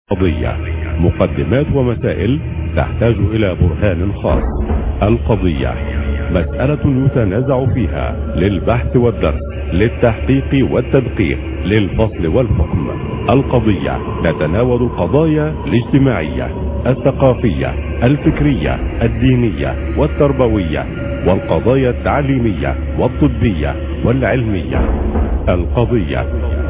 قضية، مقدمات ومسائل تحتاج إلى برهان خاص. القضية مسألة يتنازع فيها للبحث والدرس، للتحقيق والتدقيق، للفصل والحكم. القضية تتناول القضايا الاجتماعية، الثقافية، الفكرية، الدينية والتربوية، والقضايا التعليمية والطبية والعلمية. القضية.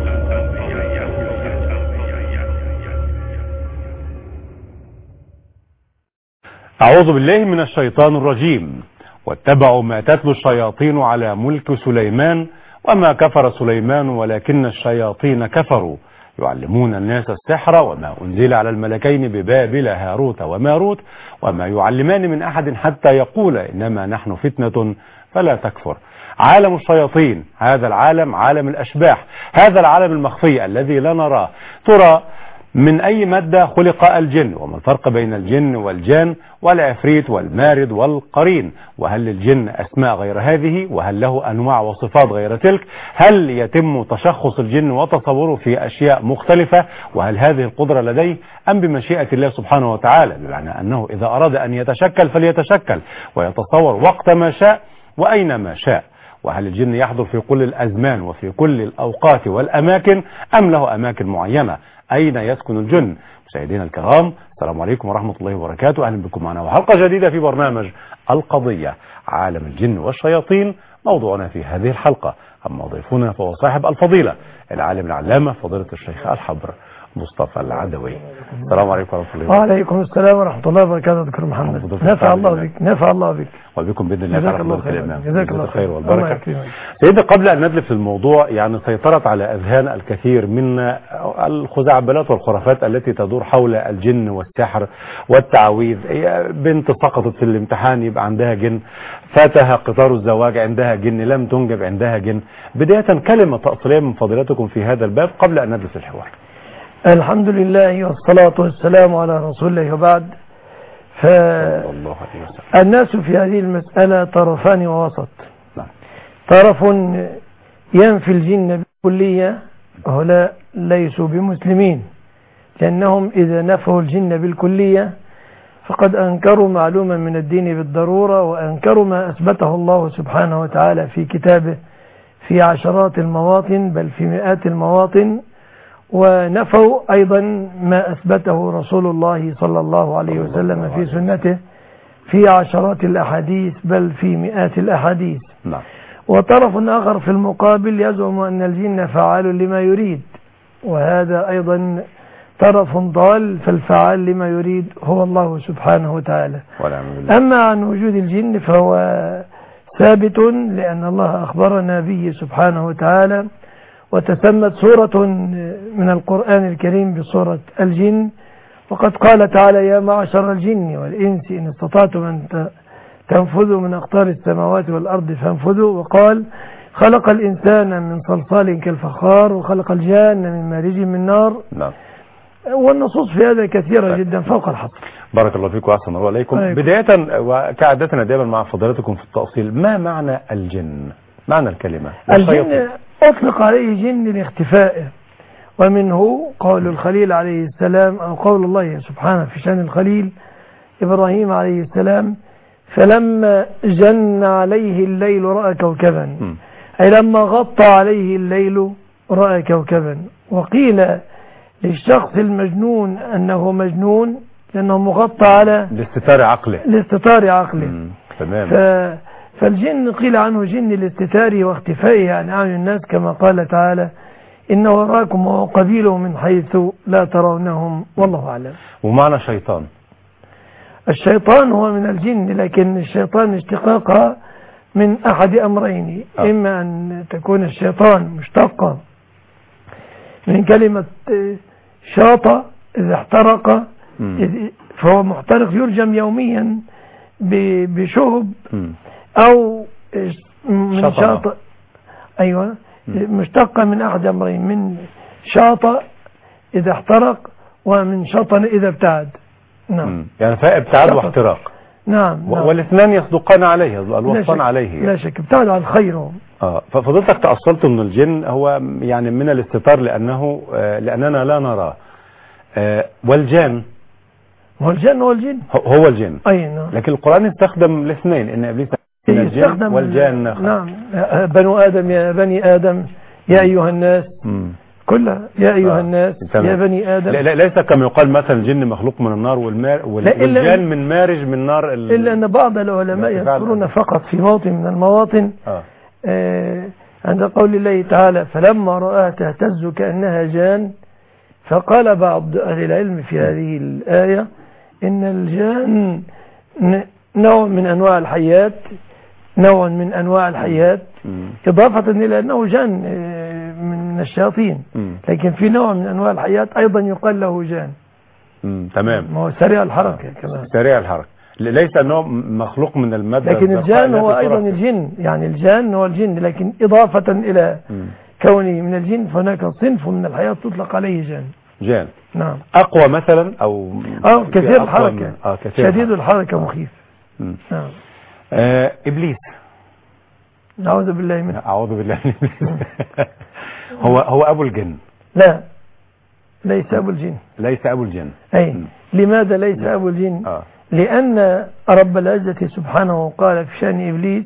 أعوذ بالله من الشيطان الرجيم. واتبعوا ما تتلو الشياطين على ملك سليمان وما كفر سليمان ولكن الشياطين كفروا يعلمون الناس السحر وما أنزل على الملكين ببابل هاروت وماروت وما يعلمان من أحد حتى يقول إنما نحن فتنة فلا تكفر. عالم الشياطين، هذا العالم عالم الأشباح، هذا العالم المخفي الذي لا نراه. ترى من أي مادة خلق الجن؟ وما الفرق بين الجن والجان والعفريت والمارد والقرين؟ وهل للجن أسماء غير هذه؟ وهل له أنواع وصفات غير تلك؟ هل يتم تشخص الجن وتصوره في أشياء مختلفة؟ وهل هذه القدرة لديه أم بمشيئة الله سبحانه وتعالى؟ بمعنى أنه إذا أراد أن يتشكل فليتشكل ويتصور وقت ما شاء وأينما شاء. وهل الجن يحضر في كل الأزمان وفي كل الأوقات والأماكن أم له أماكن معينة؟ أين يسكن الجن؟ مشاهدينا الكرام، السلام عليكم ورحمة الله وبركاته. أهلا بكم معنا وحلقة جديدة في برنامج القضية، عالم الجن والشياطين. موضوعنا في هذه الحلقة، أما ضيفنا فهو صاحب الفضيلة العالم العلامة فضيلة الشيخ الحبر مصطفى العدوي. السلام عليكم ورحمة الله وبركاته. وعليكم السلام ورحمة الله وبركاته. دكتور محمد، نفع الله بك، نفع الله بك وبكم بإذن الله تعالى. الله خير، جزاك الله خير والبركة. سيدي، قبل أن ندلف في الموضوع، يعني سيطرت على أذهان الكثير من الخزعبلات والخرافات التي تدور حول الجن والسحر والتعويذ. بنت سقطت في الامتحان يبقى عندها جن، فاتها قطار الزواج عندها جن، لم تنجب عندها جن. بداية كلمة تأصيلية من فضيلتكم في هذا الباب قبل أن ندلف الحوار. الحمد لله والصلاة والسلام على رسول الله، وبعد. فالناس في هذه المسألة طرفان ووسط. طرف ينفي الجن بالكلية، هؤلاء ليسوا بمسلمين، لأنهم إذا نفوا الجن بالكلية فقد أنكروا معلوما من الدين بالضرورة، وأنكروا ما أثبته الله سبحانه وتعالى في كتابه في عشرات المواطن بل في مئات المواطن، ونفوا أيضا ما أثبته رسول الله صلى الله عليه وسلم في سنته في عشرات الأحاديث بل في مئات الأحاديث. وطرف آخر في المقابل يزعم أن الجن فعال لما يريد، وهذا أيضا طرف ضال، فالفعال لما يريد هو الله سبحانه وتعالى. أما عن وجود الجن فهو ثابت، لأن الله أخبرنا به سبحانه وتعالى، وتسمت سورة من القرآن الكريم بسورة الجن، وقد قال تعالى: يا معشر الجن والإنس إن استطعتم أن تنفذوا من أقطار السماوات والأرض فانفذوا. وقال: خلق الإنسان من صلصال كالفخار وخلق الجان من مارج من نار. والنصوص في هذا كثيرة جدا فوق الحصر. بارك الله فيكم وأحسن الله عليكم. بداية وكعادتنا دائما مع فضيلتكم في التأصيل، ما معنى الجن؟ معنى الكلمة الجن أطلق عليه جن لاختفائه، ومنه قول الخليل عليه السلام، أو قول الله سبحانه في شأن الخليل إبراهيم عليه السلام: فلما جن عليه الليل رأى كوكبا، أي لما غطى عليه الليل رأى كوكبا. وقيل للشخص المجنون أنه مجنون لأنه مغطى على لاستتار عقله. تمام. فالجن قيل عنه جن لاستتاره واختفائه عن أعين الناس، كما قال تعالى: إن وراكم وقبيله من حيث لا ترونهم والله أعلم. ومعنى شيطان؟ الشيطان هو من الجن، لكن الشيطان اشتقاقها من أحد أمرين: إما أن تكون الشيطان مشتقة من كلمة شاطة إذا احترق، فهو محترق يرجم يوميا بشهب، أو من شاطئ. أيوة، مشتقة من أحد أمرين: من شاطئ إذا احترق ومن شطن إذا ابتعد. نعم، يعني ابتعاد واحتراق. نعم. والاثنان يصدقان عليه، الوصفان عليه. لا شك، ابتعد عن الخير. ففضلتك تأصلت من الجن هو يعني من الاستتار، لأننا لا نراه. والجان. هو الجن هو الجن هو الجن. أي نعم. لكن القرآن استخدم الاثنين، إن إبليس من الجن والجان. نعم. بنو آدم يا بني آدم يا أيها الناس كلها يا أيها الناس يا بني آدم. ليس كما يقال مثلا الجن مخلوق من النار والجان من مارج من نار إلا أن بعض العلماء يذكرون فقط في موطن من المواطن عند قول الله تعالى فلما رآها تهتز كأنها جان، فقال بعض أهل العلم في هذه الآية إن الجان نوع من أنواع الحيات، نوع من أنواع الحيات، إضافة إلى أنه جان من الشياطين، لكن في نوع من أنواع الحيات أيضا يقال له جان. تمام. ما هو سريع الحركة كمان. سريع الحركة، ليس أنه مخلوق من المادة. لكن الجان هو أيضا الجن، يعني الجان هو الجن، لكن إضافة إلى كونه من الجن فهناك صنف من الحياة تطلق عليه جان. جان. نعم. أقوى مثلا أو كثير الحركة، شديد الحركة مخيف. نعم. إبليس. أعوذ بالله منه. أعوذ بالله منه. هو أبو الجن. لا، ليس أبو الجن. ليس أبو الجن. أي. لماذا ليس أبو الجن؟ لأن رب العزة سبحانه قال في شأن إبليس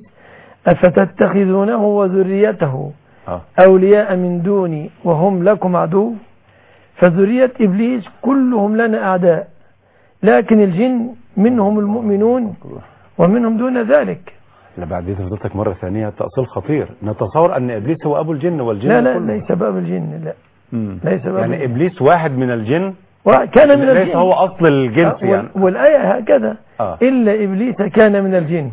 أفتتخذونه وذريته أولياء من دوني وهم لكم عدو. فذرية إبليس كلهم لنا أعداء، لكن الجن منهم المؤمنون ومنهم دون ذلك. لا بعد ذلك فضلتك مرة ثانية تأصيل خطير، نتصور أن إبليس هو أبو الجن والجن لا كله. ليس بأبو الجن. لا ليس بأبو يعني إبليس واحد من الجن، كان من الجن، ليس هو أصل الجنس يعني. والآية هكذا إلا إبليس كان من الجن،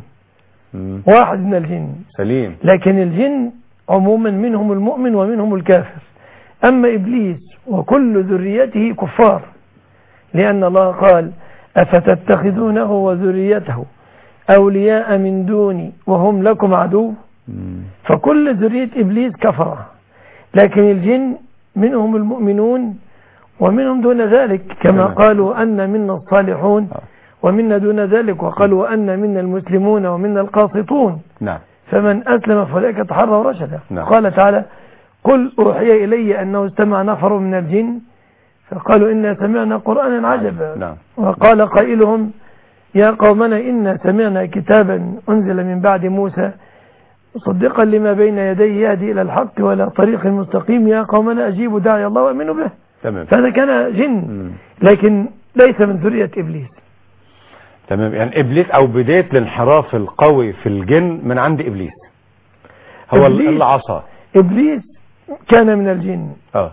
واحد من الجن سليم. لكن الجن عموما منهم المؤمن ومنهم الكافر. أما إبليس وكل ذريته كفار، لأن الله قال أفتتخذونه وذريته أولياء من دوني وهم لكم عدو. فكل ذرية إبليس كفرة، لكن الجن منهم المؤمنون ومنهم دون ذلك، كما قالوا أن منا الصالحون ومنا دون ذلك، وقالوا أن منا المسلمون ومنا القاسطون. فمن أسلم فأولئك تحروا رشدا. قال تعالى قل أوحي إلي أنه استمع نفر من الجن فقالوا إنا سمعنا قرآنا عجبا. وقال قائلهم يا قومنا إنا سمعنا كتابا أنزل من بعد موسى مصدقا لما بين يديه يهدي إلى الحق ولا طريق مستقيم يا قومنا أجيبوا داعي الله وأمنوا به. فهذا كان جن لكن ليس من ذرية إبليس. تمام. يعني إبليس أو بداية الانحراف القوي في الجن من عند إبليس، هو العصا. إبليس كان من الجن.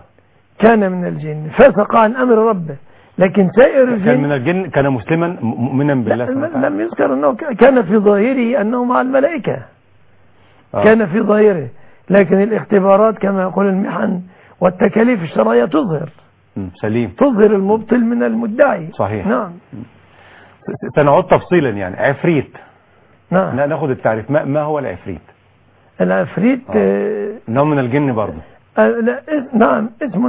كان من الجن فسق عن أمر ربه، لكن سائر الجن كان من الجن، كان مسلما مؤمنا بالله. لم يذكر أنه كان في ظاهره أنه مع الملائكة. كان في ظاهره، لكن الاختبارات كما يقول المحن والتكاليف الشرعية تظهر. سليم. تظهر المبطل من المدعي. صحيح. نعم. سنعود تفصيلا. يعني عفريت. نعم. ناخذ التعريف. ما هو العفريت؟ العفريت نوع من الجن برضه. لا نعم، اسم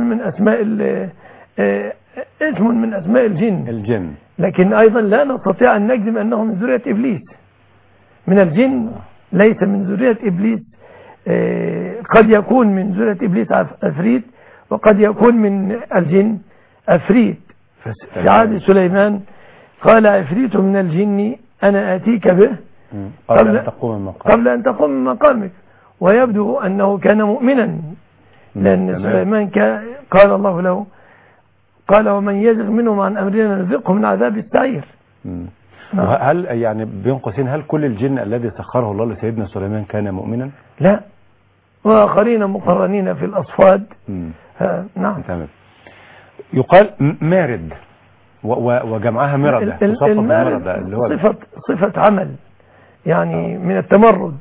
من أسماء الجن. لكن أيضا لا نستطيع أن نجزم أنه من ذرية إبليس. من الجن ليس من ذرية إبليس. قد يكون من ذرية إبليس عفريت، وقد يكون من الجن عفريت. في عهد سليمان قال عفريت من الجن أنا آتيك به قبل أن تقوم من مقامك. ويبدو أنه كان مؤمنا، لأن سليمان قال الله له قال ومن يزغ منهم عن أمرنا نذقه من عذاب السعير. هل يعني بين قوسين هل كل الجن الذي سخره الله لسيدنا سليمان كان مؤمنا؟ لا، وآخرين مقرنين في الأصفاد. نعم. تمام. يقال مارد وجمعها مردة. المارد اللي هو صفة عمل، يعني من التمرد.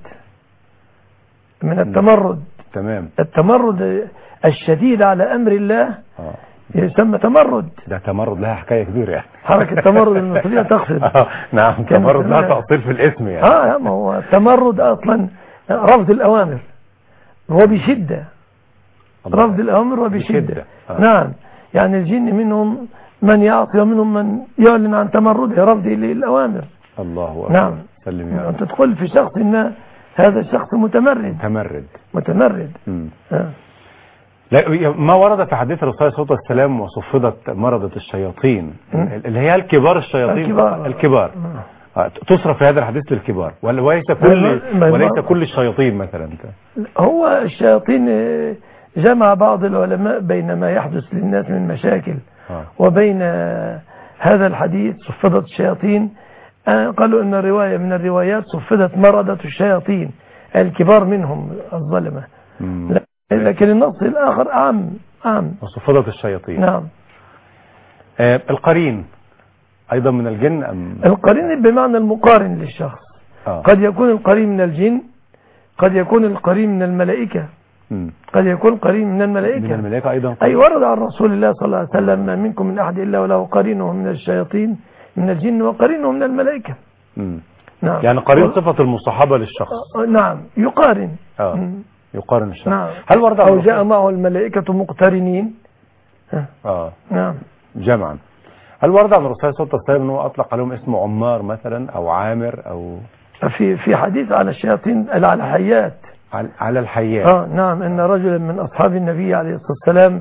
تمام. التمرد الشديد على أمر الله يسمى تمرد. ده تمرد لها حكاية كبيرة يعني. حركة تمرد المصرية تقصد. نعم. تمرد لها تأصيل في الاسم يعني. ما هو التمرد أصلا رفض الأوامر وبشدة. رفض الأوامر وبشدة. نعم. يعني الجن منهم من يعصي ومنهم من يعلن عن تمرده رفضه للأوامر. الله أكبر. نعم. سلم يا رب. أنت تدخل في شخص ما هذا الشخص متمرد. لا، ما ورد في حديث الرسول صلى الله عليه وسلم وصفدت مرضة الشياطين اللي هي الكبار الشياطين الكبار تصرف في هذا الحديث للكبار وليس كل الشياطين مثلا. هو الشياطين جمع بعض العلماء بين ما يحدث للناس من مشاكل وبين هذا الحديث صفدت الشياطين. قالوا ان الرواية من الروايات صفدت مرضة الشياطين الكبار منهم الظلمة، لكن النص الآخر عام وصفدت الشياطين. نعم. القرين أيضا من الجن أم؟ القرين بمعنى المقارن للشخص. قد يكون القرين من الجن، قد يكون القرين من الملائكة، قد يكون قرين من الملائكة أيضا. أي ورد عن رسول الله صلى الله عليه وسلم ما منكم من أحد إلا وله قرينه من الشياطين من الجن وقرينه من الملائكة. نعم. يعني قرين صفة المصاحبة للشخص. نعم يقارن. يقارن الشخص. نعم. هل ورد أو جاء معه الملائكة مقترنين. نعم. جمعا. هل ورد عن الرسول صلى الله عليه وسلم أنه أطلق عليهم اسم عمار مثلا أو عامر أو في حديث على الشياطين على الحيات. على الحيات. نعم. ان رجلا من اصحاب النبي عليه الصلاة والسلام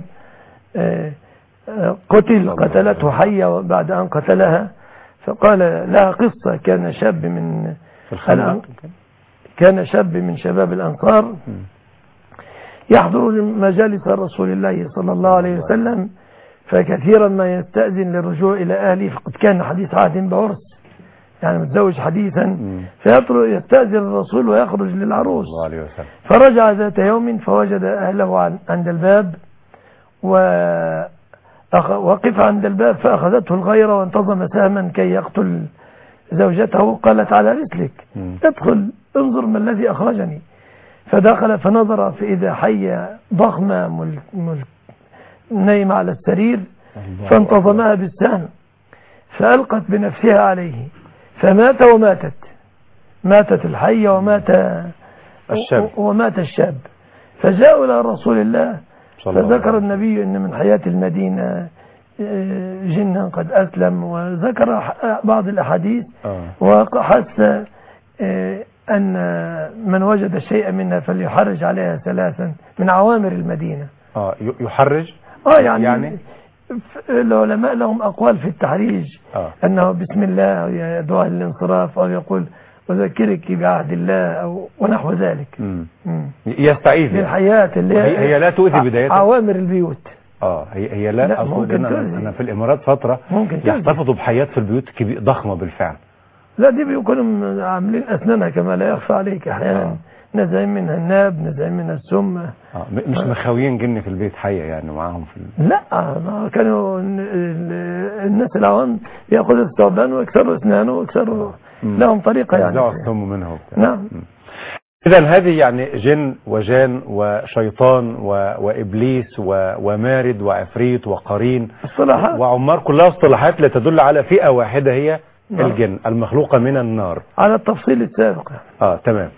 قتلته حية بعد ان قتلها، فقال لها قصة. كان شاب من شباب الانصار يحضر مجالس رسول الله صلى الله عليه وسلم، فكثيرا ما يستأذن للرجوع الى اهله، فقد كان حديث عهد بعرس يعني متزوج حديثا، يستأذن الرسول ويخرج للعروس. فرجع ذات يوم فوجد أهله عند الباب وقف عند الباب، فأخذته الغيرة وانتظم سهما كي يقتل زوجته. قالت على رسلك ادخل انظر ما الذي أخرجني. فدخل فنظر فإذا حية ضخمة نايمة على السرير، فانتظمها بالسهم فألقت بنفسها عليه فمات ماتت الحية ومات الشاب. فجاءوا إلى رسول الله فذكر النبي أن من حياة المدينة جنا قد أسلم، وذكر بعض الأحاديث وحث أن من وجد شيئا منها فليحرج عليها 3 من عوامر المدينة. يحرج يعني العلماء لهم أقوال في التحريج أنه بسم الله يدعو للانصراف، أو يقول أذكرك بعهد الله أو ونحو ذلك. يستعيذ للحياة اللي هي لا تؤذي بدايتها عوامر البيوت. هي لا أقول أنا في الإمارات فترة يحتفظوا بحيات في البيوت ضخمة بالفعل. لا دي بيكونوا عاملين أسنانها كما لا يخفى عليك أحيانا نزعين منها الناب، نزعين منها السم. مش مخاويين جن في البيت حية يعني معاهم لا كانوا الناس العوام يأخذوا الثعبان ويكسروا أسنانه ويكسروا لهم طريقة يعني يزعوا السم منها وبتاع. نعم. إذن هذه يعني جن وجان وشيطان وإبليس ومارد وعفريت وقرين وعمار، كلها اصطلاحات لا تدل على فئة واحدة هي الجن المخلوقة من النار على التفصيل السابق. تمام.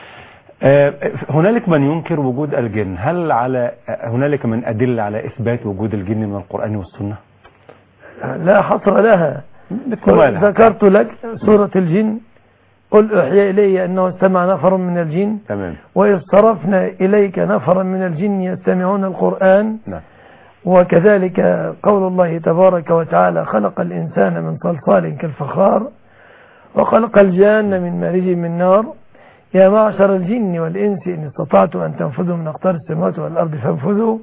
هنالك من ينكر وجود الجن، هل هنالك من أدل على إثبات وجود الجن من القرآن والسنة؟ لا حصر لها. ذكرت لك سورة الجن، قل أحيى إلي أنه استمع نفر من الجن. تمام. وإذ صرفنا إليك نفرا من الجن يستمعون القرآن. نعم. وكذلك قول الله تبارك وتعالى خلق الإنسان من صلصال كالفخار وخلق الجان من مارج من نار يا معشر الجن والإنس إن استطعتم أن تنفذوا من أقطار السماوات والأرض فانفذوا.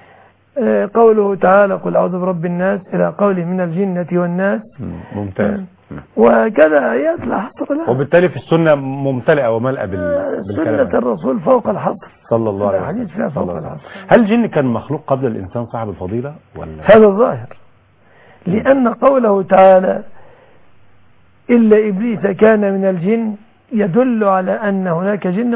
قوله تعالى قل أعوذ برب الناس إلى قوله من الجنة والناس. ممتاز. وكذا آيات لا حصر لها، وبالتالي في السنة ممتلئة وملأة بالكلام. سنة الرسول فوق الحصر صلى الله عليه وسلم. فيها فوق الحصر. هل الجن كان مخلوق قبل الإنسان صاحب الفضيلة ولا؟ هذا الظاهر، لأن قوله تعالى إلا إبليس كان من الجن يدل على أن هناك جن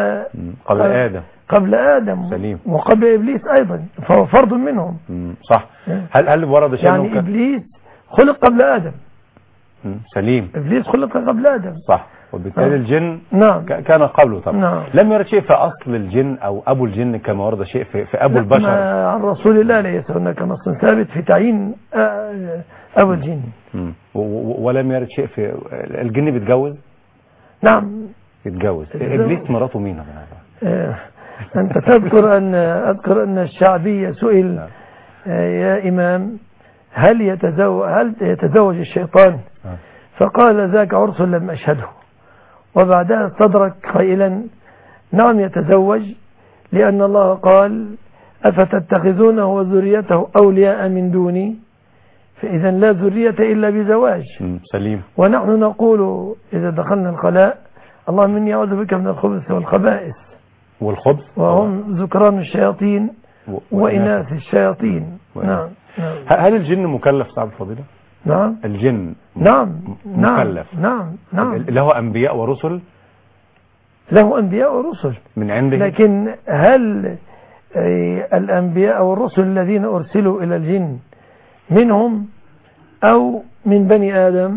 قبل آدم سليم. وقبل إبليس أيضا، فهو فرد منهم. صح. هل ورد شيء يعني إبليس خلق قبل آدم. سليم. إبليس خلق قبل آدم. صح. وبالتالي الجن كان قبله طبعا. نعم. لم يرد شيء في أصل الجن أو أبو الجن كما ورد شيء في أبو البشر. عن رسول الله ليس هناك نص ثابت في تعيين أبو الجن. ولم يرد شيء في الجن بيتجوز. نعم يتجوز. إبليس مراته مين؟ أنت أذكر أن الشعبي سئل يا إمام هل يتزوج الشيطان؟ فقال ذاك عرس لم أشهده، وبعدها استدرك قائلا نعم يتزوج، لأن الله قال أفتتخذونه وذريته أولياء من دوني، فإذا لا ذرية إلا بزواج. سليم. ونحن نقول إذا دخلنا الخلاء اللهم إني أعوذ بك من الخبث والخبائث، والخبث وهم ذكران الشياطين وإناث الشياطين. نعم. هل الجن مكلف صاحب الفضيلة؟ نعم. الجن مكلف. نعم. له أنبياء ورسل؟ له أنبياء ورسل من عنده، لكن هل الأنبياء والرسل الذين أرسلوا إلى الجن منهم أو من بني آدم؟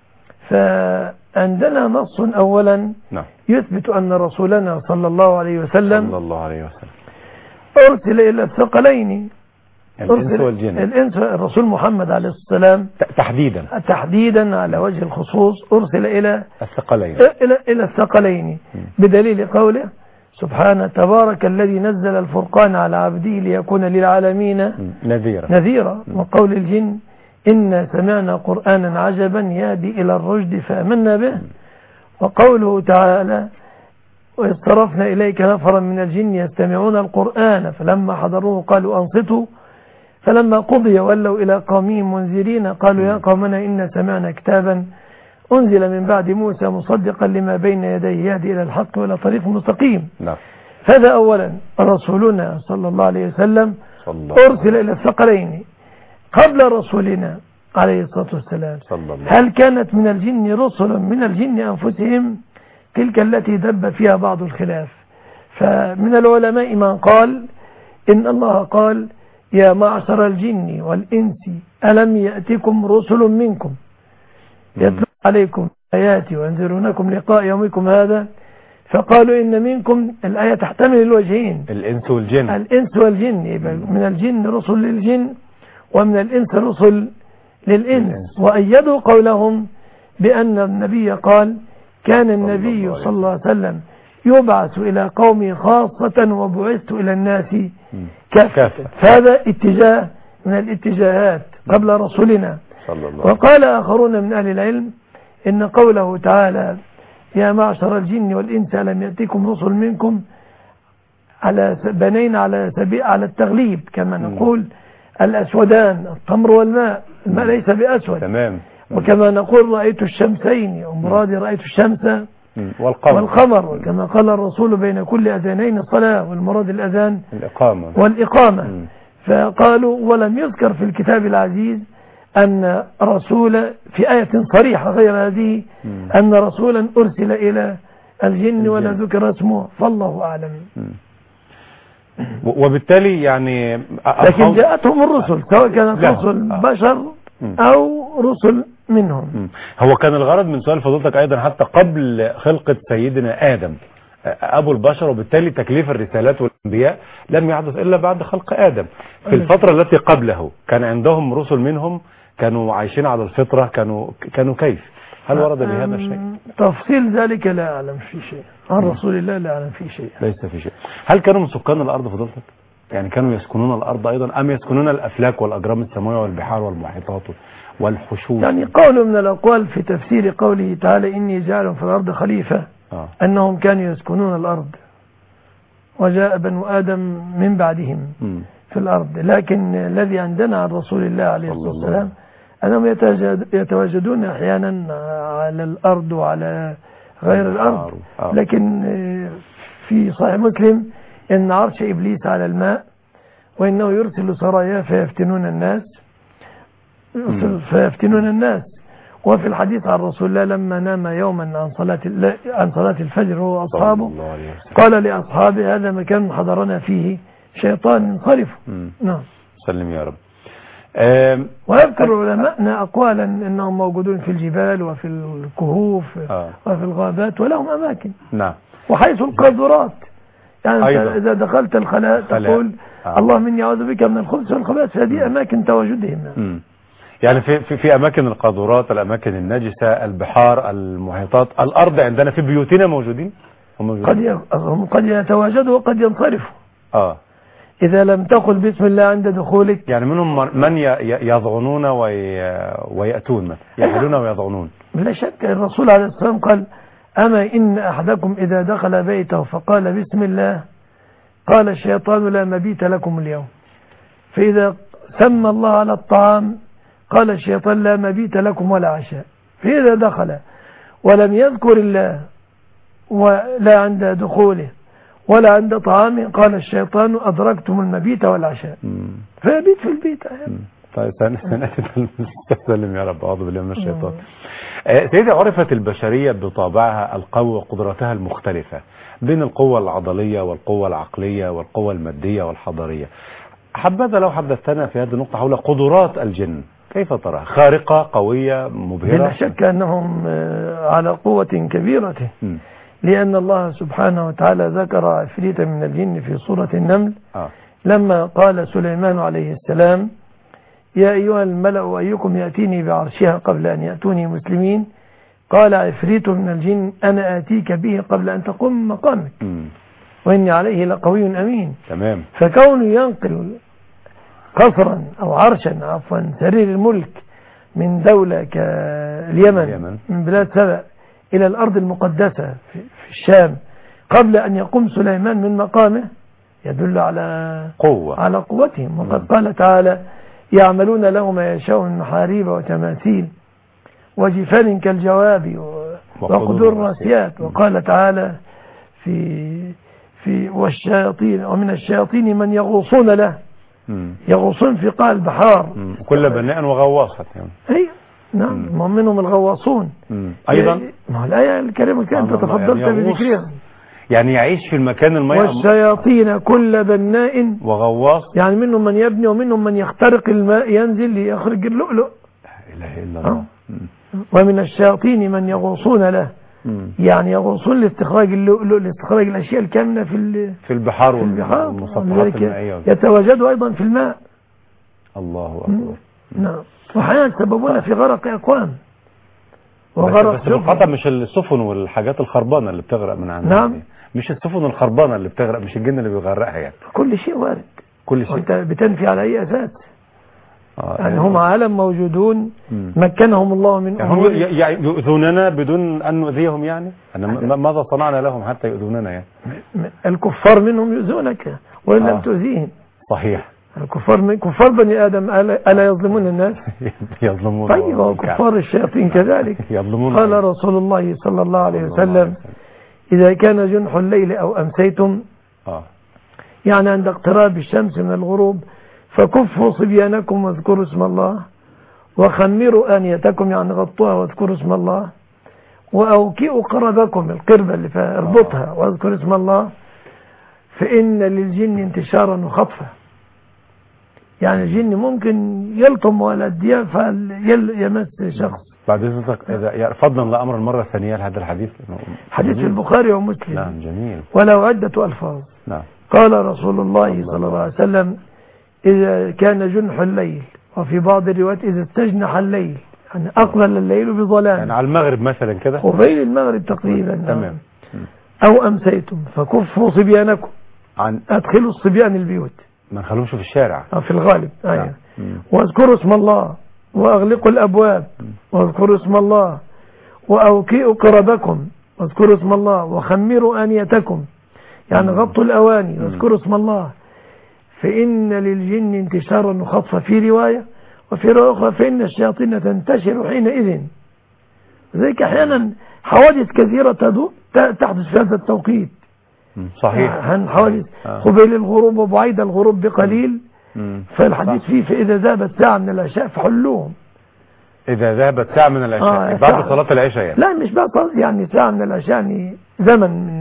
فعندنا نص أولا يثبت أن رسولنا صلى الله عليه وسلم أرسل إلى الثقلين، الإنس والجن. الرسول محمد عليه السلام تحديدا على وجه الخصوص أرسل إلى الثقلين بدليل قوله سبحانه تبارك الذي نزل الفرقان على عبده ليكون للعالمين نذيرا. وقول الجن إنا سمعنا قرآنا عجبا يهدي إلى الرشد فآمنا به. وقوله تعالى وإذ صرفنا إليك نفرا من الجن يستمعون القرآن فلما حضروه قالوا أنصتوا فلما قضي ولوا إلى قومهم منذرين قالوا يا قومنا إنا سمعنا كتابا أنزل من بعد موسى مصدقا لما بين يديه يهدي إلى الحق وإلى طريق مستقيم. هذا أولا. رسولنا صلى الله عليه وسلم أرسل إلى الثقلين قبل رسولنا عليه الصلاة والسلام. هل كانت من الجن رسل من الجن أنفسهم؟ تلك التي دب فيها بعض الخلاف. فمن العلماء من قال إن الله قال يا معشر الجن والإنس ألم يأتكم رسل منكم يتلو عليكم آياتي وينذرونكم لقاء يومكم هذا، فقالوا إن منكم الآية تحتمل الوجهين، الإنس والجن. من الجن رسل للجن ومن الإنس رسل للإنس. وأيدوا قولهم بأن النبي قال كان النبي صلى الله عليه وسلم يبعث إلى قومه خاصة وبعثت إلى الناس كافة. فهذا اتجاه من الاتجاهات قبل رسولنا. وقال آخرون من أهل العلم إن قوله تعالى يا معشر الجن والإنس ألم يأتكم رسل منكم بنين على التغليب، كما نقول الأسودان التمر والماء، الماء ليس بأسود. تمام. وكما نقول رأيت الشمسين ومرادي رأيت الشمس والقمر. وكما قال الرسول بين كل أذانين الصلاة، والمراد الأذان والإقامة. فقالوا ولم يذكر في الكتاب العزيز أن رسول في آية صريحة غير هذه أن رسولا أرسل إلى الجن ولا ذكر اسمه، فالله أعلم. وبالتالي يعني لكن جاءتهم الرسل سواء كانت رسل بشر أو رسل منهم. هو كان الغرض من سؤال فضيلتك أيضا حتى قبل خلقة سيدنا آدم أبو البشر، وبالتالي تكليف الرسالات والأنبياء لم يحدث إلا بعد خلق آدم. في الفترة التي قبله كان عندهم رسل منهم كانوا عايشين على الفطرة، كانوا كيف؟ هل ورد بهذا الشيء؟ تفصيل ذلك لا أعلم في شيء، عن رسول الله لا أعلم في شيء. ليس في شيء. هل كانوا من سكان الأرض فضيلتك؟ يعني كانوا يسكنون الأرض أيضا أم يسكنون الأفلاك والأجرام السماوية والبحار والمحيطات والحشوش؟ يعني قول من الأقوال في تفسير قوله تعالى إني جاعل في الأرض خليفة أنهم كانوا يسكنون الأرض وجاء بنو آدم من بعدهم في الأرض. لكن الذي عندنا عن رسول الله عليه الصلاة والسلام أنهم يتواجدون أحيانا على الأرض وعلى غير الأرض. لكن في صحيح مسلم إن عرش إبليس على الماء وإنه يرسل سرايا فيفتنون الناس. وفي الحديث عن رسول الله لما نام يوما عن صلاة الفجر هو أصحابه قال لأصحابه هذا مكان حضرنا فيه شيطان انصرف. نعم. سلم يا رب. ويذكر علماءنا أقوالا أنهم موجودون في الجبال وفي الكهوف وفي الغابات ولهم أماكن. نعم. وحيث القاذورات، يعني إذا دخلت الخلاء تقول اللهم إني أعوذ بك من الخبث والخبائث، هذه أماكن تواجدهم. يعني في أماكن القاذورات، الأماكن النجسة، البحار، المحيطات، الأرض عندنا في بيوتنا موجودين. هم قد يتواجدوا وقد ينصرفوا. إذا لم تقل بسم الله عند دخولك، يعني منهم من يضعنون ويأتون، يحلون ويضعنون. بلا شك الرسول عليه الصلاة والسلام قال: أما إن أحدكم إذا دخل بيته فقال بسم الله قال الشيطان لا مبيت لكم اليوم. فإذا سمى الله على الطعام قال الشيطان لا مبيت لكم ولا عشاء. فإذا دخل ولم يذكر الله ولا عند دخوله ولا عند طعامه قال الشيطان أدركتم المبيت والعشاء، فيبيت في البيت. طيب سلم يا رب، أعوذ بالله من الشيطان. سيدي، عرفت البشرية بطابعها القوي وقدراتها المختلفة بين القوة العضلية والقوة العقلية والقوة المادية والحضارية. حبذا لو حدثتنا في هذه النقطة حول قدرات الجن، كيف تراها؟ خارقة، قوية، مبهرة؟ بلا شك أنهم على قوة كبيرة، لأن الله سبحانه وتعالى ذكر عفريتا من الجن في سورة النمل لما قال سليمان عليه السلام: يا أيها الملأ أيكم يأتيني بعرشها قبل أن يأتوني مسلمين؟ قال عفريت من الجن أنا آتيك به قبل أن تقوم من مقامك وإني عليه لقوي أمين. تمام. فكونه ينقل قصرا أو عرشا عفوا سرير الملك من دولة كاليمن من بلاد سبأ إلى الأرض المقدسة في الشام قبل أن يقوم سليمان من مقامه يدل على قوتهم. وقد قال تعالى: يعملون له ما يشاء من محاريب وتماثيل وجفان كالجواب وقدور راسيات. وقال تعالى في والشياطين ومن الشياطين من يغوصون له، يغوصون في قاع البحار، كل بناء وغواصة أيوة نعم، ومنهم الغواصون أيضا. ما الآية الكريمة كانت تفضلت بذكرها، يعني يعيش في المكان المياه. والشياطين كل بناء وغواص، يعني منهم من يبني ومنهم من يخترق الماء ينزل ليخرج اللؤلؤ. لا إله إلا الله. ومن الشياطين من يغوصون له، يعني يغوصون لاستخراج اللؤلؤ، لاستخراج الأشياء الكامنة في البحار والمسطحات المائية، يتواجدوا أيضا في الماء. الله أكبر. نعم. وأحيانا يتسببون في غرق أقوام وغرق سفن. مش السفن والحاجات الخربانة اللي بتغرق من عندنا. نعم. مش السفن الخربانة اللي بتغرق، مش الجن اللي بيغرقها يعني. كل شيء وارد. كل شيء. بتنفي على أي أساس؟ يعني هم عالم موجودون مكنهم الله من هم يؤذوننا بدون أن نؤذيهم يعني. ماذا صنعنا لهم حتى يؤذوننا يعني؟ الكفار منهم يؤذونك وإن لم تؤذيهم. صحيح. كفار بني آدم ألا يظلمون الناس؟ يظلمون. طيب وكفار الشياطين كذلك. يظلمون. قال رسول الله صلى الله عليه وسلم: إذا كان جنح الليل أو أمسيتم، يعني عند اقتراب الشمس من الغروب، فكفوا صبيانكم واذكروا اسم الله، وخمروا آنيتكم يعني غطوها واذكروا اسم الله، وأوكئوا قربكم القربة اللي فيها اربطها واذكروا اسم الله، فإن للجن انتشارا وخطفا. يعني الجن ممكن يلطم ولد يمس شخص. بعد إذنك إذا فضلا لأمر المرة الثانية هذا الحديث حديث في البخاري ومسلم. نعم جميل. ولو عدة ألفاظ. نعم. قال رسول الله صلى الله عليه وسلم: إذا كان جنح الليل، وفي بعض الروايات إذا استجنح الليل، يعني أقبل الليل بظلام، يعني على المغرب مثلا كده، قبيل المغرب تقريبا. تمام. أو أمسيتم فكفوا صبيانكم، أدخلوا الصبيان البيوت، ما نخلوهمش في الشارع في الغالب. أيوة. واذكروا اسم الله وأغلقوا الأبواب واذكروا اسم الله، وأوكئوا قربكم واذكروا اسم الله، وخمروا آنيتكم يعني غطوا الأواني واذكروا اسم الله، فإن للجن انتشارا وخطفا في رواية، وفي رواية أخرى فإن الشياطين تنتشر حينئذ. ذلك أحيانا حوادث كثيرة تحدث في هذا التوقيت. صحيح. حوادث قبيل الغروب وبعيد الغروب بقليل، فالحديث فيه: فإذا ذهبت ساعة من العشاء فحلوهم. إذا ذهبت ساعة من العشاء بعد صلاة العشاء يعني. لا مش بعد صلاة، يعني ساعة من العشاء، يعني زمن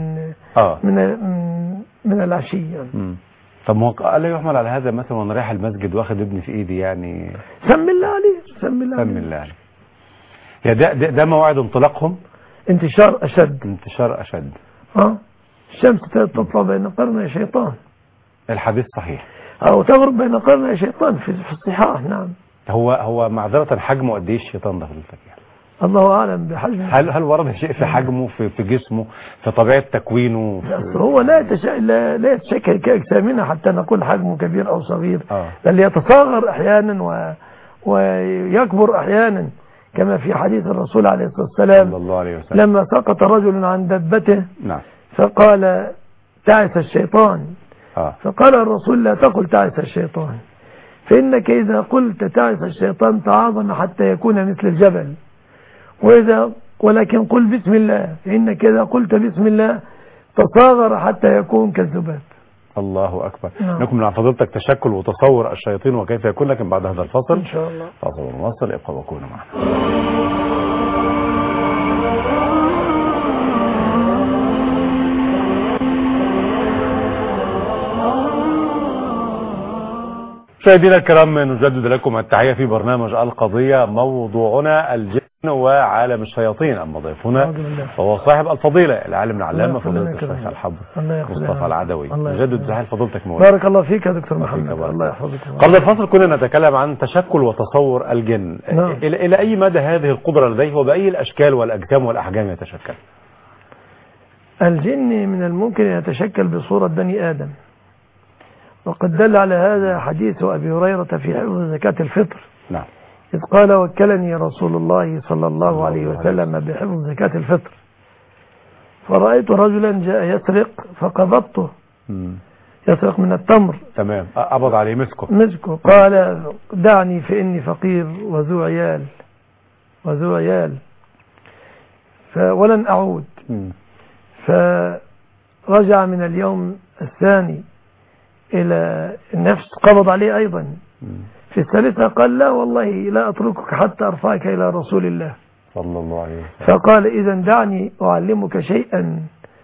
من العشي يعني. طب ما هو ألا يحمل على هذا مثلا وانا رايح المسجد واخد ابني في ايدي يعني؟ سم الله عليه، سم الله عليه، سم الله عليه. يا ده موعد انطلاقهم. انتشار أشد. انتشار أشد. الشمس تطلع بين قرني شيطان، الحديث صحيح، أو تغرب بين قرني شيطان في الصحاح. نعم. هو معذرة حجمه قد ايه الشيطان ده في الفكرة؟ الله أعلم بحجمه. هل ورد شيء في حجمه في جسمه في طبيعة تكوينه؟ هو لا يتشكل كأجسامنا حتى نقول حجمه كبير أو صغير، بل يتصاغر أحيانا ويكبر أحيانا، كما في حديث الرسول عليه الصلاة والسلام صلى الله عليه وسلم لما سقط رجل عن دبته نعم فقال تعس الشيطان، فقال الرسول لا تقل تعس الشيطان، فإنك إذا قلت تعس الشيطان تعاظم حتى يكون مثل الجبل، ولكن قل بسم الله، فإنك إذا قلت بسم الله تصاغر حتى يكون كالذباب. الله أكبر. نكمل مع فضيلتك تشكل وتصور الشياطين وكيف يكون، لكن بعد هذا الفصل إن شاء الله. فاصل ونواصل، ابقوا وكونوا معنا. مشاهدينا الكرام، نجدد لكم التحية في برنامج القضية. موضوعنا الجن وعالم الشياطين. أما ضيفنا هو صاحب الفضيلة العالم العلامة فضيلة الشيخ الحبر مصطفى العدوي. نجدد تحية فضيلتك مولانا. بارك الله فيك يا دكتور محمد، الله يحفظك. قبل الفصل كنا نتكلم عن تشكل وتصور الجن. إلى أي مدى هذه القدرة لديه وبأي الأشكال والأجسام والأحجام يتشكل؟ الجن من الممكن أن يتشكل بصورة بني آدم، وقد دل على هذا حديث أبي هريرة في حفظ زكاة الفطر. نعم. إذ قال وكلني رسول الله صلى الله عليه وسلم بحفظ زكاة الفطر، فرأيت رجلا جاء يسرق فقبضته، يسرق من التمر. تمام. أبض عليه مسكه. قال دعني فإني فقير وذو عيال ولن أعود. فرجع من اليوم الثاني إلى النفس، قبض عليه أيضا. في الثالثة قال لا والله لا أتركك حتى أرفعك إلى رسول الله صلى الله عليه وسلم. فقال إذا دعني أعلمك شيئا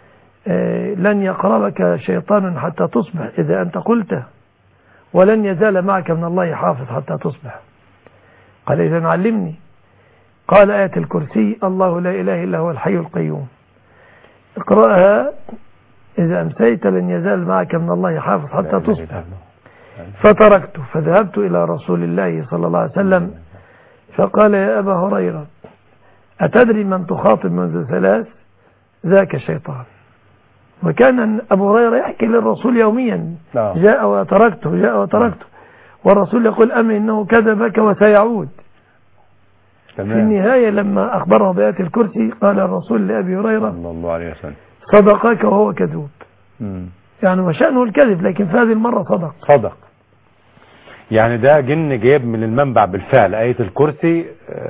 لن يقربك شيطان حتى تصبح إذا أنت قلته، ولن يزال معك من الله حافظ حتى تصبح. قال إذا علمني. قال آية الكرسي الله لا إله إلا هو الحي القيوم، اقرأها إذا أمسيت لن يزال معك من الله حافظ حتى تصبح. فتركته فذهبت إلى رسول الله صلى الله عليه وسلم فقال يا أبا هريرة أتدري من تخاطب منذ 3؟ ذاك الشيطان. وكان أبو هريرة يحكي للرسول يوميا جاء وتركته والرسول يقول أما إنه كذبك وسيعود. في النهاية لما أخبره بآية الكرسي قال الرسول لأبي هريرة صلى الله عليه وسلم صدقك وهو كذوب. يعني وشأنه الكذب، لكن في هذه المرة صدق. يعني ده جن جايب من المنبع بالفعل. آية الكرسي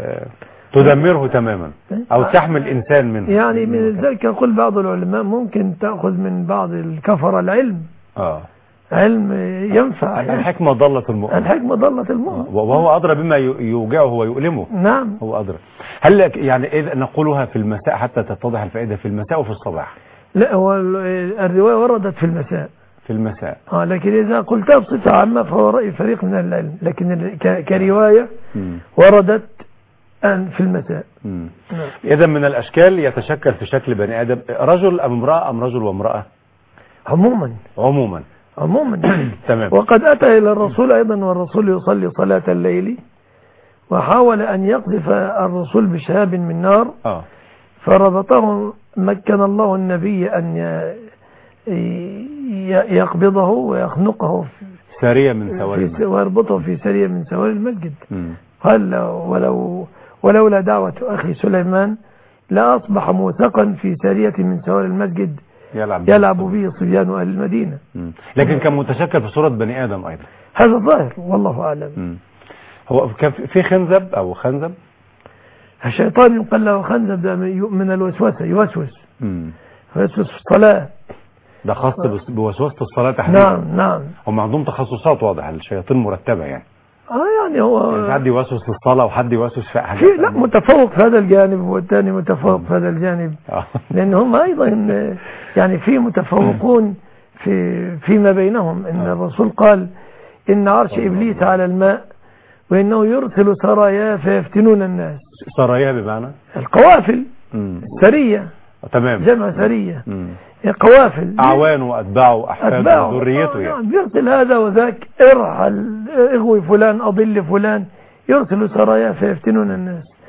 تدمره تماما أو تحمل الإنسان منه. يعني من ذلك يقول بعض العلماء ممكن تأخذ من بعض الكفر العلم علم ينفع. الحكمة ضلت المؤمن. وهو أدرى بما يوجعه ويؤلمه. نعم هو أدرى. هل يعني إذا نقولها في المساء حتى تتضح الفائدة في المساء وفي الصباح؟ لا، هو الرواية وردت في المساء. لكن إذا قلتها بصفة عامة فهو رأي فريق من العلم، لكن كرواية وردت في المساء. إذا من الأشكال يتشكل في شكل بني آدم، رجل أم امرأة أم رجل وامرأة؟ عموما. تمام. وقد أتى إلى الرسول أيضا والرسول يصلي صلاة الليل، وحاول أن يقذف الرسول بشهاب من نار فربطه. مكن الله النبي أن يقبضه ويخنقه سارية من سواري ويربطه في سارية من سواري المسجد. قال ولولا دعوة أخي سليمان لا أصبح موثقا في سارية من سواري المسجد يلعب به صبيان أهل المدينة. لكن كان متشكل في صورة بني آدم أيضا. هذا ظاهر والله أعلم. هو كان في خنزب أو خنزب. الشيطان يقال له خنزب من الوسوسة، يوسوس في الصلاة. ده خاص بوسوسة الصلاة تحديدا. نعم. هم عندهم تخصصات واضحة، الشياطين مرتبة يعني. يعني هو حد يوسوس للصلاة وحد يوسوس في حاجات. لا، متفوق في هذا الجانب والثاني متفوق في هذا الجانب. لأن هم أيضا يعني في متفوقون فيما بينهم. إن الرسول قال إن عرش إبليس على الماء وإنه يرسل سرايا فيفتنون الناس. سرايا بمعنى القوافل. سرية. تمام. جمع سرية. قوافل، أعوان وأتباعه وأحفاده وذريته يعني. يرسل هذا وذاك، ارحل، اغوي فلان، أضل فلان، يرسل سرايا فيفتنون الناس.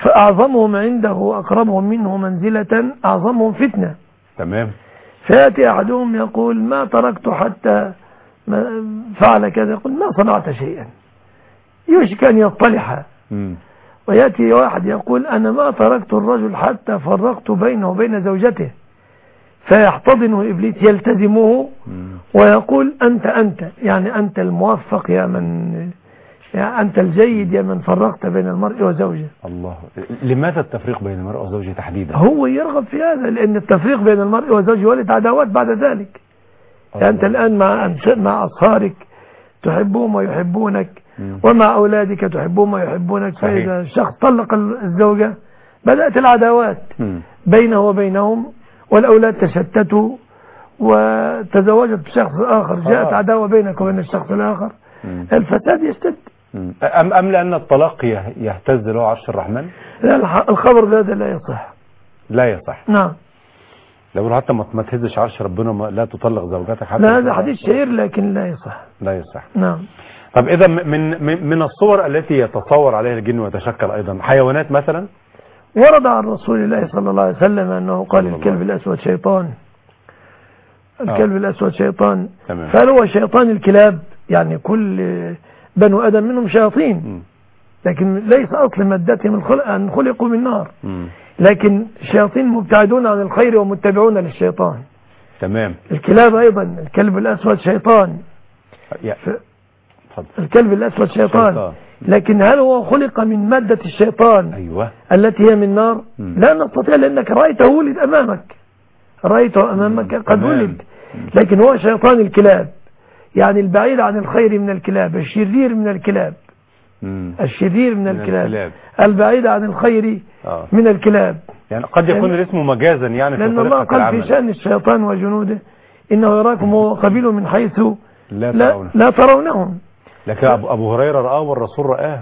فأعظمهم عنده وأقربهم منه منزلة أعظمهم فتنة. تمام. فيأتي أحدهم يقول ما تركت حتى ما فعل كذا، يقول ما صنعت شيئا، يوشك أن يصطلح. ويأتي واحد يقول أنا ما تركت الرجل حتى فرقت بينه وبين زوجته، فيحتضنه إبليس يلتزمه ويقول أنت يعني أنت الموفق يا من، يعني أنت الجيد يا من فرقت بين المرء وزوجه. الله. لماذا التفريق بين المرء وزوجه تحديدا؟ هو يرغب في هذا، لأن التفريق بين المرء وزوجه ولد عداوات بعد ذلك. يعني أنت الآن مع أصهارك تحبهم ويحبونك، ومع أولادك تحبهم ويحبونك، فإذا الشخص طلق الزوجة بدأت العداوات بينه وبينهم، والأولاد تشتتوا وتزوجت بشخص آخر، جاءت عداوة بينك وبين الشخص الآخر، الفساد يشتد. أم لأن الطلاق يهتز له عرش الرحمن؟ لا، الخبر هذا لا يصح. لا يصح. نعم. لو حتى ما تهزش عرش ربنا، لا تطلق زوجتك حتى. لا، هذا حديث شهير لكن لا يصح. لا يصح. نعم. طب إذا من الصور التي يتصور عليها الجن ويتشكل أيضا حيوانات مثلا؟ ورد عن رسول الله صلى الله عليه وسلم أنه قال الكلب الأسود شيطان. الكلب الأسود شيطان. فهل هو شيطان الكلاب؟ يعني كل بنو آدم منهم شياطين، لكن ليس أصل مادتهم أن خلقوا من نار، لكن شياطين مبتعدون عن الخير ومتبعون للشيطان. تمام. الكلاب أيضا الكلب الأسود شيطان. الكلب الأسود شيطان. لكن هل هو خلق من مادة الشيطان؟ أيوة. التي هي من نار؟ لا نستطيع، لأنك رأيته ولد أمامك، رأيته أمامك قد ولد، لكن هو شيطان الكلاب، يعني البعيد عن الخير من الكلاب، الشرير من الكلاب، الشرير من الكلاب، البعيد عن الخير من الكلاب. يعني قد يكون الاسم مجازا، يعني لأن الله قال في شأن الشيطان وجنوده إنه يراكم وقبيله من حيث لا ترونهم. لكن أبو هريرة رآه والرسول رآه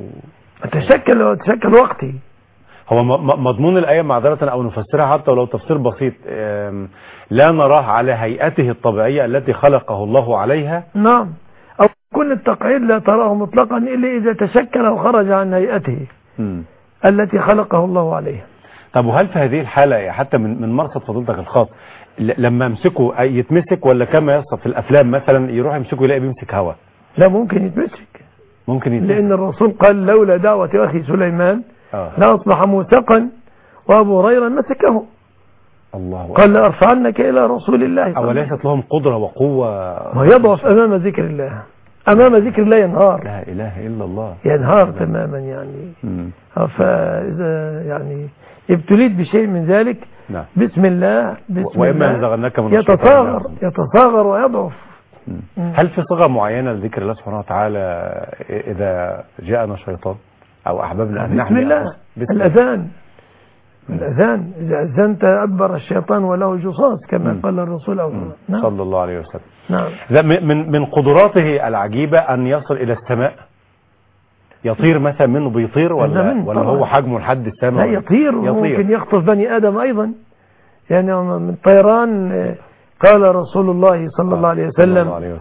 تشكل وقتي. هو مضمون الآية معذرة أو نفسرها حتى ولو تفسير بسيط، لا نراه على هيئته الطبيعية التي خلقه الله عليها. نعم. أو كل التقعيد لا تراه مطلقا إلا إذا تشكل وخرج عن هيئته التي خلقه الله عليها. طب وهل في هذه الحالة حتى من مرصد فضيلتك الخاص لما يمسكه يتمسك، ولا كما يصف في الأفلام مثلا يروح يمسكه يلاقي بيمسك هوا؟ لا، ممكن يتمسك. لأن الرسول قال لولا دعوة أخي سليمان لا أصبح موثقا، وأبو هريرة مسكه. الله. قال لأرفعنك إلى رسول الله. أوليست لهم قدرة وقوة؟ ما يضعف أمام ذكر الله، أمام ذكر الله ينهار. لا إله إلا الله. ينهار تماما يعني. فإذا يعني ابتليت بشيء من ذلك، بسم الله وإما ينزغنك من يتصاغر ويضعف. هل في صيغة معينة لذكر الله سبحانه وتعالى إذا جاءنا شيطان أو أحبابنا أن بسم الله؟ الأذان إذا أذنت أدبر الشيطان وله جصاص كما قال الرسول صلى الله عليه وسلم. نعم. من قدراته العجيبة أن يصل إلى السماء، يطير مثلا منه بيطير ولا هو حجمه لحد السماء؟ لا، يطير. ممكن يخطف بني آدم أيضا، يعني من طيران. قال رسول الله صلى الله عليه وسلم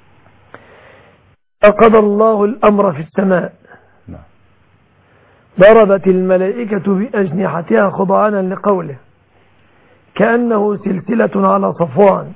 قضى الله الأمر في السماء، ضربت الملائكة بأجنحتها خضعانا لقوله كأنه سلسلة على صفوان.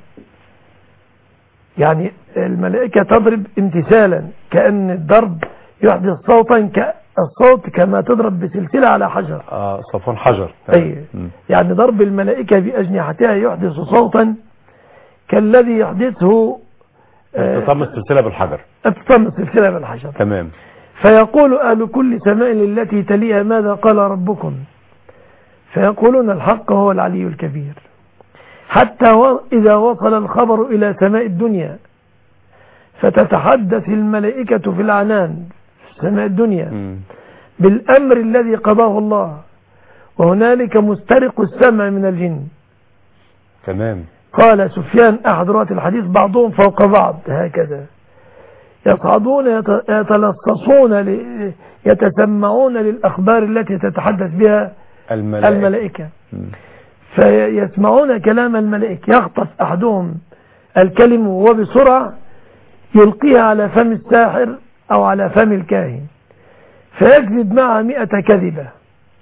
يعني الملائكة تضرب امتثالا، كأن الضرب يحدث صوتا كالصوت كما تضرب بسلسلة على حجر. صفوان حجر. أي. يعني ضرب الملائكة بأجنحتها يحدث صوتا كالذي يحدثه اتصام السلسلة بالحجر. اتصام السلسلة بالحجر. تمام. فيقول أهل كل سماء التي تليها ماذا قال ربكم؟ فيقولون الحق هو العلي الكبير. حتى إذا وصل الخبر إلى سماء الدنيا فتتحدث الملائكة في العنان في سماء الدنيا بالأمر الذي قضاه الله، وهنالك مسترق السمع من الجن. تمام. قال سفيان أحد رواة الحديث بعضهم فوق بعض هكذا يصعدون يتلصصون يتسمعون للأخبار التي تتحدث بها الملائكة. فيسمعون كلام الملائكة، يخطف أحدهم الكلمة وبسرعة يلقيها على فم الساحر أو على فم الكاهن، فيكذب معها 100 كذبة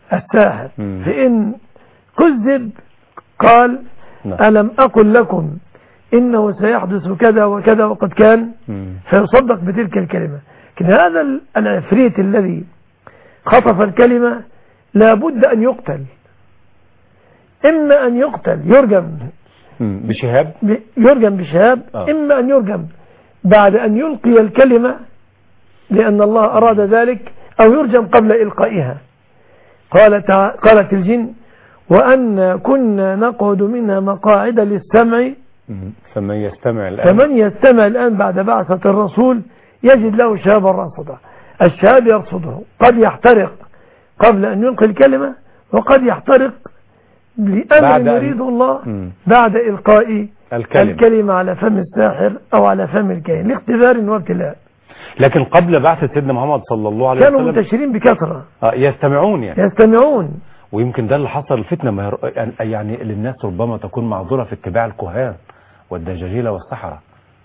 الساحر. فإن كذب قال ألم أقل لكم إنه سيحدث كذا وكذا وقد كان، فيصدق بتلك الكلمة. لكن هذا العفريت الذي خطف الكلمة لابد أن يقتل، إما أن يقتل يرجم بشهاب إما أن يرجم بعد أن يلقي الكلمة لأن الله أراد ذلك، أو يرجم قبل إلقائها. قالت الجن وأن كنا نقعد منها مقاعد للسمع فمن يستمع الآن بعد بعثة الرسول يجد له شهابا رصدا. الشهاب يرصده، قد يحترق قبل أن يلقي الكلمة، وقد يحترق لأمر يريده الله بعد إلقاء الكلمة على فم الساحر أو على فم الكاهن لاختبار وابتلاء. لكن قبل بعثة سيدنا محمد صلى الله عليه وسلم كانوا منتشرين بكثرة يستمعون، ويمكن ده اللي حصل الفتنة. يعني للناس ربما تكون معذورة في اتباع الكهان والدجاجيل والسحرة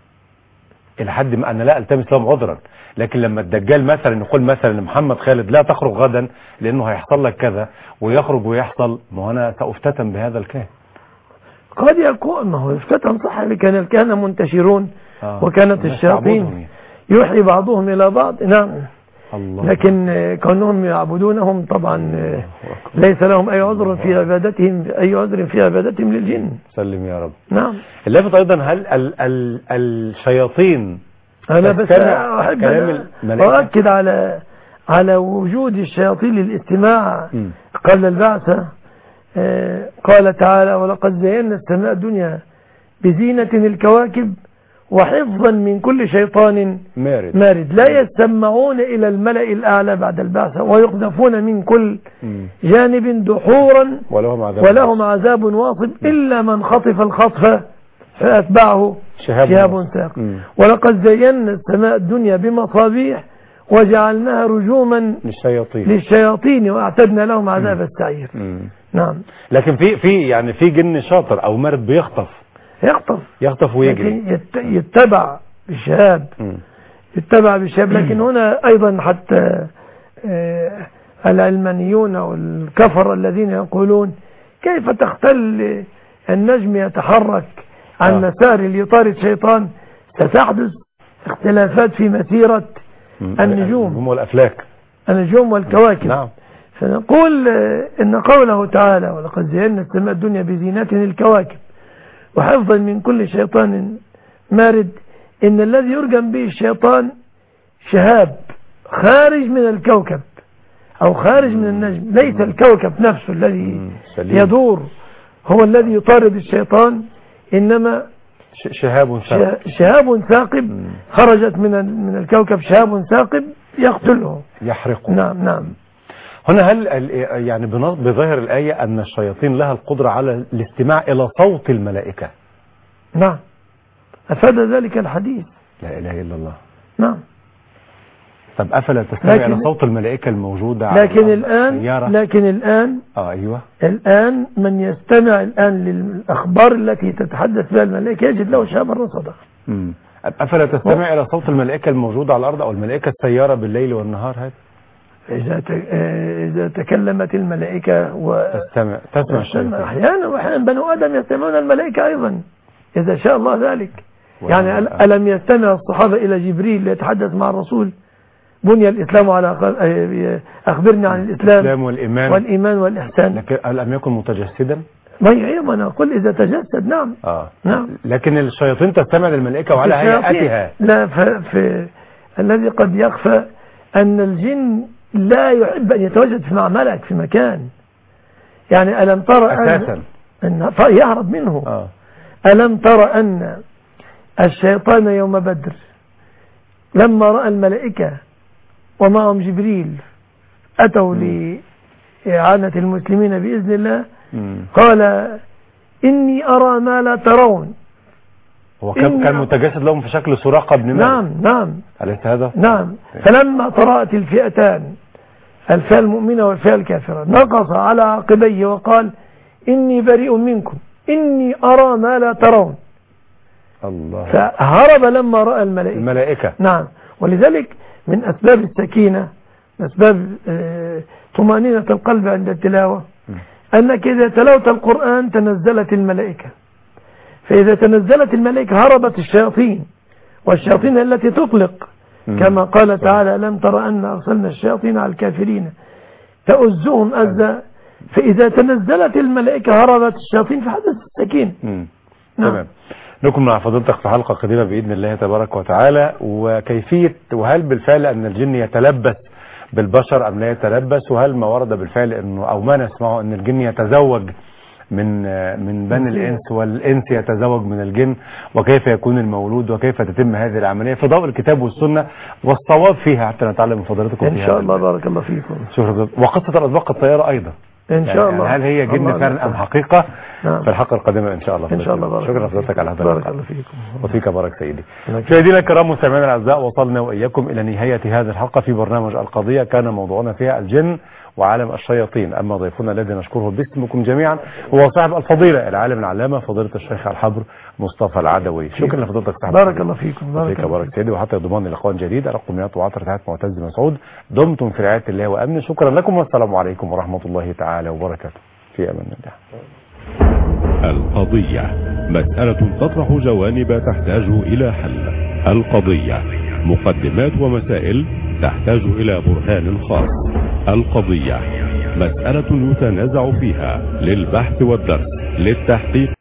إلى حد ما أنا لا ألتمس لهم عذرا، لكن لما الدجال مثلا يقول مثلا لمحمد خالد لا تخرج غدا لأنه هيحصل لك كذا، ويخرج ويحصل، ما أنا سأفتتن بهذا الكاهن. قد يكون ما هو يفتتن صح، كان الكهنة منتشرون وكانت الشياطين يوحي بعضهم إلى بعض. نعم الله. لكن كونهم يعبدونهم طبعا ليس لهم أي عذر في عبادتهم للجن. سلم يا رب. نعم. اللافت أيضا هل الشياطين أنا بس أحب أؤكد على وجود الشياطين للاستماع قبل البعثة. قال تعالى ولقد زينا السماء الدنيا بزينة الكواكب وحفظا من كل شيطان مارد. لا يستمعون إلى الملأ الأعلى بعد البعثة ويقذفون من كل جانب دحورا ولهم عذاب واصب إلا من خطف الخطفة فأتبعه شهاب ثاقب. ولقد زينا السماء الدنيا بمصابيح وجعلناها رجوما للشياطين واعتدنا لهم عذاب السعير. نعم. لكن في جن شاطر أو مارد بيخطف ويجري، يتبع بالشهاب لكن هنا أيضا حتى العلمانيون والكفر الذين يقولون كيف تختل النجم يتحرك عن مسار ليطارد شيطان، ستحدث اختلافات في مسيرة النجوم والكواكب. نعم. فنقول إن قوله تعالى ولقد زينا السماء الدنيا بزينة الكواكب وحفظا من كل شيطان مارد، إن الذي يرجم به الشيطان شهاب خارج من الكوكب أو خارج من النجم، ليس الكوكب نفسه الذي يدور هو الذي يطارد الشيطان، إنما شهاب ثاقب خرجت من الكوكب شهاب ثاقب يقتله يحرقه. نعم. هنا هل يعني بظاهر الآية أن الشياطين لها القدرة على الاستماع إلى صوت الملائكة؟ نعم، أفاد ذلك الحديث. لا إله إلا الله. نعم. طب أفلا تستمع إلى صوت الملائكة الموجودة لكن الآن أيوة. الآن من يستمع الآن للأخبار التي تتحدث بها الملائكة يجد له شهابا رصدا. أفلا تستمع إلى صوت الملائكة الموجودة على الأرض أو الملائكة السيارة بالليل والنهار؟ هذا إذا تكلمت الملائكة تسمع أحيانا بنو آدم يستمعون الملائكة أيضا إذا شاء الله ذلك. يعني ألم يستمع الصحابة إلى جبريل ليتحدث مع الرسول بني الإسلام على أخبرني عن الإسلام والإيمان والإحسان، لكن ألم يكن متجسدا؟ ما يعيب أنا أقول إذا تجسد. نعم. نعم. لكن الشياطين تستمع للملائكة وعلى هيئتها. لا الذي قد يخفى أن الجن لا يحب أن يتواجد مع ملك في مكان. يعني ألم ترى أساسا أن يهرب منه. ألم ترى أن الشيطان يوم بدر لما رأى الملائكة ومعهم جبريل أتوا لإعانة المسلمين بإذن الله قال إني أرى ما لا ترون. هو كان متجسد لهم في شكل سراقة بن مالك. نعم. أليس هذا؟ نعم. فلما تراءت الفئتان الفئة المؤمنة والفئة الكافرة نقص على عقبيه وقال إني بريء منكم إني أرى ما لا ترون. الله. فهرب لما رأى الملائكة. نعم. ولذلك من أسباب السكينة أسباب طمأنينة القلب عند التلاوة أنك إذا تلوت القرآن تنزلت الملائكة، فإذا تنزلت الملائكة هربت الشياطين، والشياطين التي تطلق كما قال تعالى ألم تر أن أرسلنا الشياطين على الكافرين تؤزهم أزا، فإذا تنزلت الملائكة هربت الشياطين فحدث السكين. تمام. نكون مع فضيلتك في حلقة قادمة بإذن الله تبارك وتعالى، وكيفية وهل بالفعل أن الجن يتلبس بالبشر أم لا يتلبس، وهل ما ورد بالفعل أنه أو ما نسمعه أن الجن يتزوج من بني الإنس والإنس يتزوج من الجن، وكيف يكون المولود وكيف تتم هذه العملية في ضوء الكتاب والسنة والصواب فيها حتى نتعلم من فضيلتكم إن شاء الله. بارك الله فيكم. شكرا. وقصة الأطباق الطيارة أيضا إن شاء الله. هل هي جن فعلا أم حقيقة؟ نعم. في الحلقة القادمة إن شاء الله. إن شاء الله. شكرا لحضرتك على هذا بارك الله فيكم. وفيك بارك سيدي. مشاهدينا الكرام مستمعينا الأعزاء، وصلنا وإياكم إلى نهاية هذه الحلقة في برنامج القضية، كان موضوعنا فيها الجن وعالم الشياطين. أما ضيفنا الذي نشكره باسمكم جميعا هو صاحب الفضيلة العالم العلامة فضيلة الشيخ الحبر مصطفى العدوي. شكرا لفضيلتك صاحب. بارك الله فيكم. بارك سيدي. وحتى يضمن لقاء جديد رقم 110 تحت معتز مسعود. دمتم في رعاية الله وأمنه. شكرا لكم والسلام عليكم ورحمة الله تعالى وبركاته. في أمان الله. القضية مسألة تطرح جوانب تحتاج إلى حل. القضية مقدمات ومسائل تحتاج إلى برهان خاص. القضية مسألة يتنازع فيها للبحث والدرس للتحقيق.